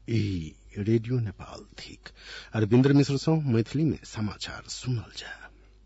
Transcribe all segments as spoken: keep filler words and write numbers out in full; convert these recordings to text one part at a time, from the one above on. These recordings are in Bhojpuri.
यही रेडियो नेपाल थिक अरविंद्र मिश्र सौ मैथिली में समाचार सुनल जाए।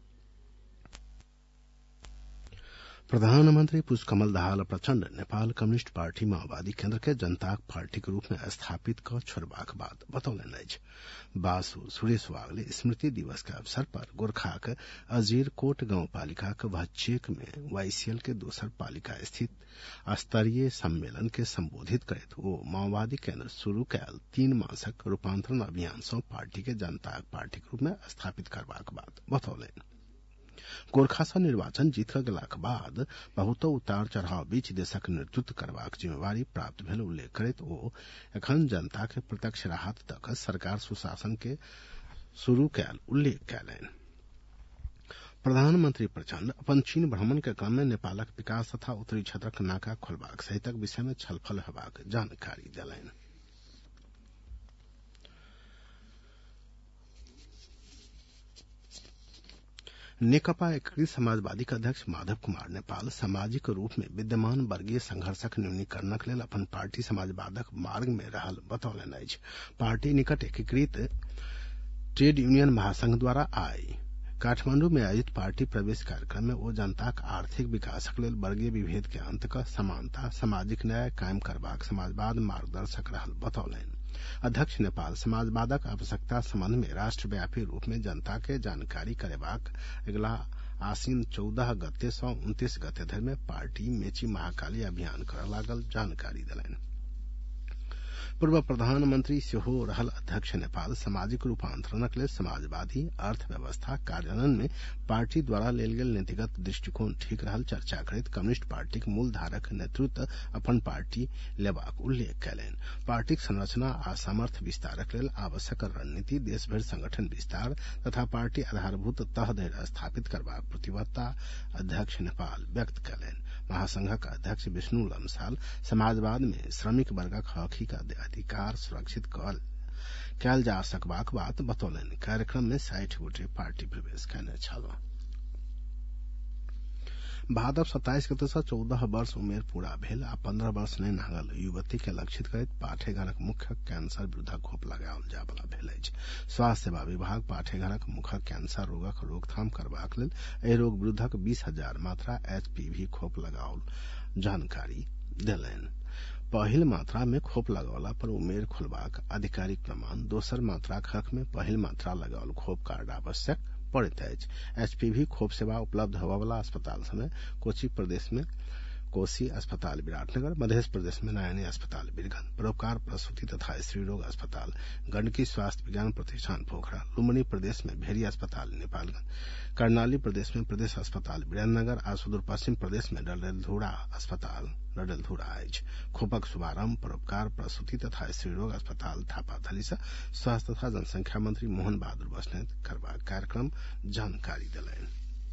प्रधानमंत्री पुष्पकमल दाहाल प्रचण्ड नेपाल कम्युनिस्ट पार्टी माओवादी केन्द्र के जनताक पार्टी के रूप में स्थापित क छोड़बाक बात बतौलन अछि। बासु सुरेश वागले स्मृति दिवस के अवसर पर गोरखाक अजीरकोट गाउँपालिका के भच्चेक में वाईसीएल के दोसर पालिका स्थित स्तरीय सम्मेलन के संबोधित करैत ओ माओवादी केन्द्र शुरू कयल तीन मासक रूपांतरण अभियान सँ पार्टी के जनताक पार्टी के रूप में स्थापित करबाक बात बतौलन। गोरखा सँ निर्वाचन जीत गेलाक बाद बहुतो उतार चढ़ाव बीच देशक नेतृत्व करबाक जिम्मेवारी प्राप्त भेल उल्लेख करैत ओ एखन जनता के प्रत्यक्ष राहत तक सरकार सुशासन के शुरू कयल उल्लेख कयलनि। प्रधानमंत्री प्रचण्ड अपन चीन भ्रमण के क्रम में नेपालक विकास तथा उत्तरी क्षेत्रक नाका खोलबाक सहितक विषय में छलफल हेबाक जानकारी देलनि। नेकपा एकीकृत समाजवादी के अध्यक्ष माधव कुमार नेपाल सामाजिक रूप में विद्यमान वर्गीय संघर्षक न्यूनीकरणक लेल अपन पार्टी समाजवादक मार्ग में रहल बतौलनि अछि। पार्टी निकट एकीकृत ट्रेड यूनियन महासंघ द्वारा आई काठमांडू में आयोजित पार्टी प्रवेश कार्यक्रम में ओ जनताक आर्थिक विकासक लेल वर्गीय विभेद के अंत क समानता सामाजिक न्याय कायम करबाक समाजवाद मार्गदर्शक रहल बतौलनि। अध्यक्ष नेपाल समाजवादक आवश्यकता संबंध में राष्ट्रव्यापी रूप में जनता के जानकारी करेबाक अगिला आसीन चौदह गते से उनतीस गते धरि में पार्टी मेची महाकाली अभियान कर लागल जानकारी देलनि। पूर्व प्रधानमंत्री सेहो रहल अध्यक्ष नेपाल सामाजिक रूपांतरणक लेल समाजवादी अर्थव्यवस्था कार्यान्वयन में पार्टी द्वारा लेल गेल नीतिगत दृष्टिकोण ठीक रहल चर्चा करैत कम्युनिस्ट पार्टी के मूलधारक नेतृत्व अपन पार्टी लेबाक उल्लेख कयलनि। पार्टीक संरचना आ सामर्थ्य विस्तारक लेल आवश्यक रणनीति देशभरि संगठन विस्तार तथा पार्टी आधारभूत तह धरि स्थापित करबाक प्रतिबद्धता अध्यक्ष नेपाल व्यक्त कयलनि। महासंघक अध्यक्ष विष्णु लम्साल समाजवाद में श्रमिक वर्गक हक का अधिकार सुरक्षित कयल जा सकबाक बात बतौलनि। कार्यक्रम में साठि गोटे पार्टी प्रवेश कयने छल। भादव सत्ताईस गते से चौदह वर्ष उमेर पूरा भेल आ पंद्रह वर्ष नहीं नागल युवती के लक्षित करैत पाठेघरक मुख्य कैंसर विरुद्धक घोप लगाओल जाय वाला भेल अछि। स्वास्थ्य सेवा विभाग पाठेघरक मुख्य कैंसर रोगक रोकथाम करबाक लेल एहि रोग विरुद्धक बीस हजार मात्रा एचपीवी खोप लगाओल जानकारी देलनि। पहिल मात्रा में खोप लगौला पर उमेर खोलबाक आधिकारिक प्रमाण, दोसर मात्राक हक में पहिल मात्रा लगाओल खोप कार्ड आवश्यक पड़ैत अछि। एचपीवी खोप सेवा उपलब्ध होबय वाला अस्पताल समय कोची प्रदेश में कोसी अस्पताल विराटनगर, मध्य प्रदेश में नयनी अस्पताल बीरगंज, परोपकार प्रसूति तथा स्त्री रोग अस्पताल गंडकी स्वास्थ्य विज्ञान प्रतिष्ठान पोखरा, लुम्बिनी प्रदेश में भेरी अस्पताल नेपालगंज, कर्णाली प्रदेश में प्रदेश अस्पताल वीरेन्द्रनगर आ सुदूर पश्चिम प्रदेश में डडेलधुरा अस्पताल डडेलधुरा अछि। खोपक शुभारंभ परोपकार प्रसूति तथा स्त्री रोग अस्पताल थापाथली से स्वास्थ्य तथा जनसंख्या मंत्री मोहन बहादुर बस्नेत करबाक कार्यक्रम जानकारी देलनि।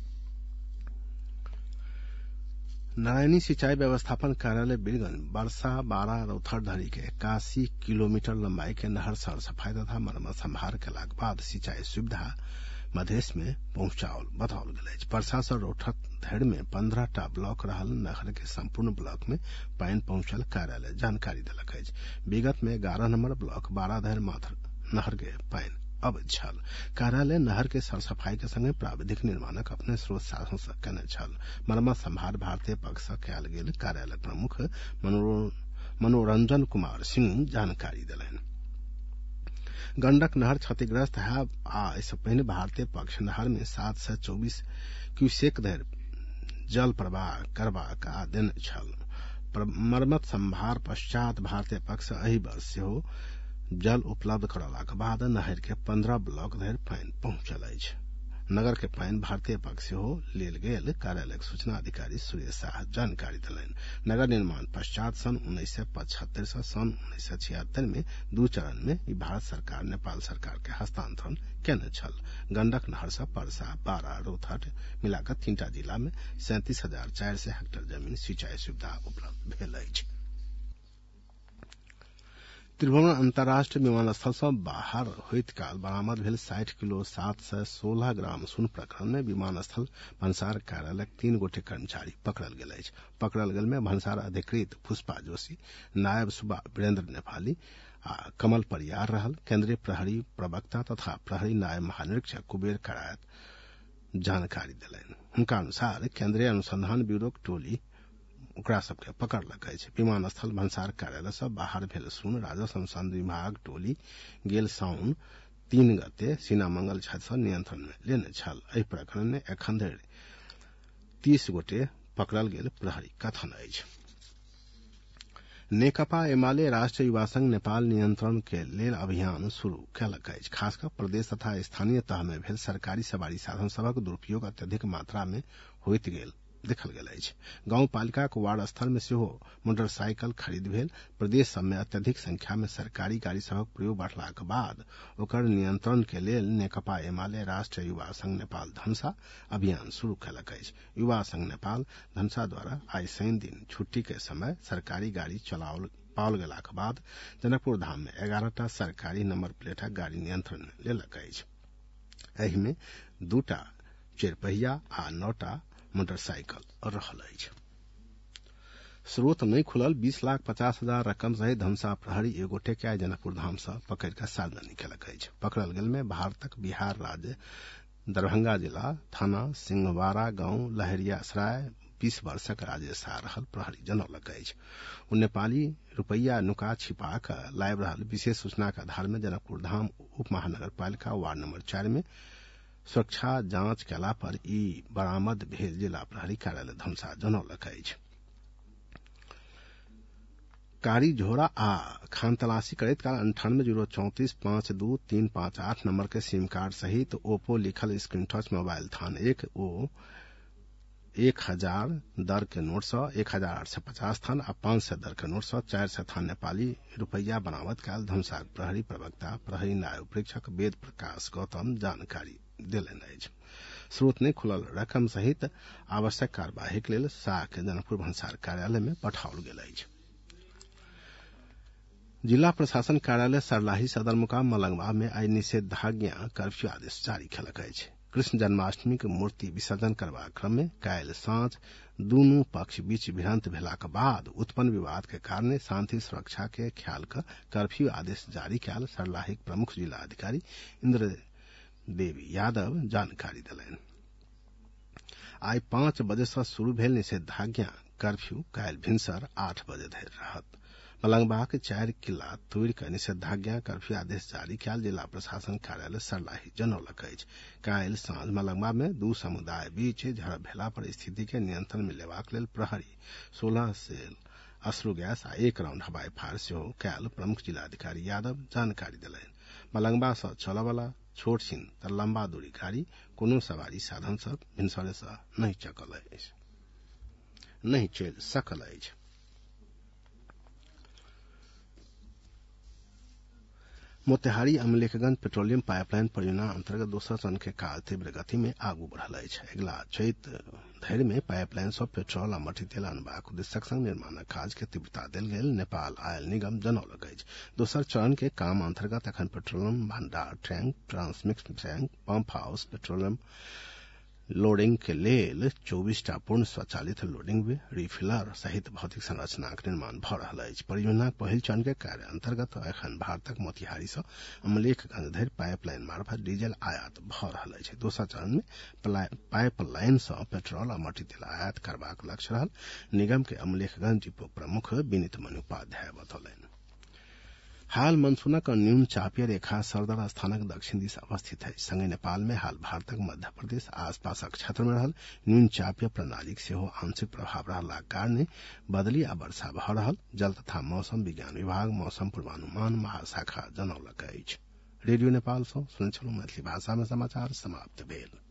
नारायणी सिंचाई व्यवस्थापन कार्यालय बीरगंज वर्षा बारह रौथर धरी के इक्यासी किलोमीटर लंबाई के नहर सर सफाई तथा मरम्मत संभार केलाक बाद सिंचाई सुविधा मधेश में पहुंचाओल बताओल गेल अछि। वर्षा से रौथर धरि में पंद्रह टा ब्लॉक रहल नहर के संपूर्ण ब्लॉक में पानि पहुंचल कार्यालय जानकारी देलक अछि। विगत में ग्यारह नंबर ब्लॉक बारह धरि मात्र नहर के पानि अवैध छल। कार्यालय नहर के सर सफाई के संगे प्राविधिक निर्माणक अपने स्रोत साधन से केने छल। मरम्मत संभार भारतीय पक्ष से कयल गेल कार्यालय प्रमुख मनोरंजन कुमार सिंह जानकारी देलनि। गंडक नहर क्षतिग्रस्त है आ इससे पहले भारतीय पक्ष नहर में सात सौ चौबीस क्यूसेक धरि जल प्रवाह करबाक आदेश छल। मरम्मत संभार पश्चात भारतीय पक्ष एहि वर्ष सेहो जल उपलब्ध करौलाक बाद नहर के पंद्रह ब्लॉक धरि पानि पहुंचल अछि। नगर के पानि भारतीय पक्ष सेहो लेल गेल कार्यालय सूचना अधिकारी सुरेश शाह जानकारी देलनि। नगर निर्माण पश्चात सन उन्नीस सौ पचहत्तर से सन उन्नीस सौ छिहत्तर में दू चरण में भारत सरकार नेपाल सरकार के हस्तांतरण केने छल। गंडक नहर से परसा बारा रौथट मिलाकर तीनटा जिला में सैंतीस हजार चारि सौ हेक्टेयर जमीन सिंचाई सुविधा उपलब्ध भेल अछि। त्रिभुवन अंतर्राष्ट्रीय विमानस्थल से बाहर होइत काल बरामद भेल साठि किलो सात सय सोलह ग्राम सोन प्रकरण में विमानस्थल भन्सार कार्यालय तीन गोटे कर्मचारी पकड़ल गेल अछि। पकड़ल गेल में भन्सार अधिकृत पुष्पा जोशी, नायब सुबा वीरेन्द्र नेपाली आ कमल परियार रहल। केंद्रीय प्रहरी प्रवक्ता तथा प्रहरी नायब महानिरीक्षक कुबेर करायत जानकारी दिलनि। हुनका अनुसार केंद्रीय अनुसंधान ब्यूरो के टोली ओकरा सबके पकड़लक अछि। विमानस्थल भन्सार कार्यालय से बाहर भेल सुन राजस्व अनुसंधान विभाग टोली गेल साउन तीन गते सीनामंगल क्षेत्र से नियंत्रण में लेने छल। एहि प्रकरण में एखन धरि तीस गोटे पकड़ल गेल प्रहरी कथन अछि। नेकपा एमाले राष्ट्रीय युवा संघ नेपाल नियंत्रण के लेल अभियान शुरू कयलक अछि। खासकर प्रदेश तथा स्थानीय तह में भेल सरकारी सवारी साधन सभक दुरुपयोग अत्यधिक मात्रा में होइत गेल देखल गेल अछि। गांव पालिका के वार्ड स्तर में सेहो मोटरसाइकिल खरीद भेल। प्रदेश सब में अत्यधिक संख्या में सरकारी गाड़ी सभक प्रयोग बढ़लाक बाद ओकर नियंत्रण के लेल नेकपा एमाले राष्ट्रीय युवा संघ नेपाल धनुषा अभियान शुरू कयलक अछि। युवा संघ नेपाल धनुषा द्वारा आई शनि दिन छुट्टी के समय सरकारी गाड़ी चलाओल पाओल गेलाक बाद जनकपुर धाम में एगारहटा सरकारी नंबर प्लेटक गाड़ी नियंत्रण में लेलक अछि। एहि में दूटा चारिपहिया आ नौटा मोटरसाइकिल रहल अछि। स्रोत नहीं खुलल बीस लाख पचास हजार रकम सहित धनुषा प्रहरी एक गोटे के आई जनकपुर धाम से पकड़ कर सावधानी कयलक अछि। पकड़ल गेल में भारतक बिहार राज्य दरभंगा जिला थाना सिंहवाड़ा गांव लहरियासराय बीस वर्षक राजेश आ रहल प्रहरी जनौलक अछि। ओ नेपाली रुपैया नुका छिपा कर लायब रहल विशेष सूचना के आधार में जनकपुर धाम उप महानगर पालिका वार्ड नंबर चार में सुरक्षा जांच कयला पर ई बरामद भेल जिला प्रहरी कार्यालय धनुषा जनौलक अछि। कारी झोरा आ खान तलाशी करैत काल अंठानवे जीरो चौंतीस पांच दू तीन पांच आठ नंबर के सिम कार्ड सहित ओप्पो लिखल स्क्रीन टच मोबाइल थान एक ओ एक हजार दर के नोट सौ एक हजार आठ सौ पचास थान आ पांच सौ दर के नोट सौ चार सौ थान नेपाली रुपैया बरामद कयल धनुषा प्रहरी प्रवक्ता प्रहरी नायब परीक्षक वेद प्रकाश गौतम जानकारी देलनि अछि। स्रोत ने खुलल रकम सहित आवश्यक कार्यवाही के लेल साख जनकपुर भन्सार कार्यालय में पठाओल गेल अछि। जिला प्रशासन कार्यालय सर्लाही सदर मुकाम मलंगवा में आई निषेधाज्ञा कर्फ्यू आदेश जारी कयलक अछि। कृष्ण जन्माष्टमी के मूर्ति विसर्जन करबाक क्रम में काल्हि साँझ दूनू पक्ष बीच भिड़ंत भेलाक बाद उत्पन्न विवाद के कारणे शांति सुरक्षा के ख्याल क कर्फ्यू आदेश जारी कयल सर्लाहीक प्रमुख जिला अधिकारी इंद्र देवी यादव जानकारी देलनि। आई पांच बजे से शुरू भेल निषेधाज्ञा कर्फ्यू काल्हि भिनसर आठ बजे धरि रहत। मलंगवाक चारि किला तोड़ि कऽ निषेधाज्ञा कर्फ्यू आदेश जारी कयल जिला प्रशासन कार्यालय सर्लाही जनौलक अछि। काल्हि साँझ मलंगवा में दू समुदाय बीच झड़प भेला पर स्थिति के नियंत्रण में लेबाक लेल प्रहरी सोलह सेल अश्रु गैस आ एक राउंड हवाई फायर सेहो कयल प्रमुख जिलाधिकारी यादव जानकारी देलनि। मलंगवा सँ चलऽ वाला छोट छिन त लंबा दूरी गाड़ी कोनो सवारी साधन सब भिनसरे सँ नहीं चकल अछि नहीं चलि सकल अछि। मोतिहारी अमलेखगंज पेट्रोलियम पाइपलाइन परियोजना अंतर्गत दोसर चरण के काज तीव्र गति में आगू बढ़ल अछि। अगिला चैत धरि में पाइपलाइन सँ पेट्रोल आ मट्टी तेल आनबाक उद्देश्यक संग निर्माणक काज के तीव्रता देल गेल नेपाल आयल निगम जनौलक अछि। दोसर चरण के काम अंतर्गत एखन पेट्रोलियम भंडार tank transmix tank pump house petroleum loading के लेल चौबीसटा पूर्ण स्वचालित लोडिंग वे रिफिलर सहित भौतिक संरचनाक निर्माण भ रहल अछि। परियोजनाक पहिल चरण के कार्य अंतर्गत एखन भारतक मोतिहारी सँ अमलेखगंज धरि पाइपलाइन मार्फत डीजल आयात भ रहल अछि। दोसर चरण में पाइपलाइन सँ पेट्रोल आ मट्टी तेल आयात करबाक लक्ष्य रहल निगम के अमलेखगंज डिपो प्रमुख विनीत मणि उपाध्याय बतौलनि। हाल मानसूनक न्यून चापीय रेखा सरदर स्थानक दक्षिण दिस अवस्थित है। संगे नेपाल में हाल भारतक मध्य प्रदेश आसपासक क्षेत्र में रहल न्यून चापीय प्रणालीक सेहो आंशिक प्रभाव रहलाक कारणे बदली आ वर्षा भ रहल जल तथा मौसम विज्ञान विभाग मौसम पूर्वानुमान महाशाखा जनौलक अछि। रेडियो नेपाल सँ सुनै छलहुँ मैथिली भाषा में समाचार समाप्त भेल।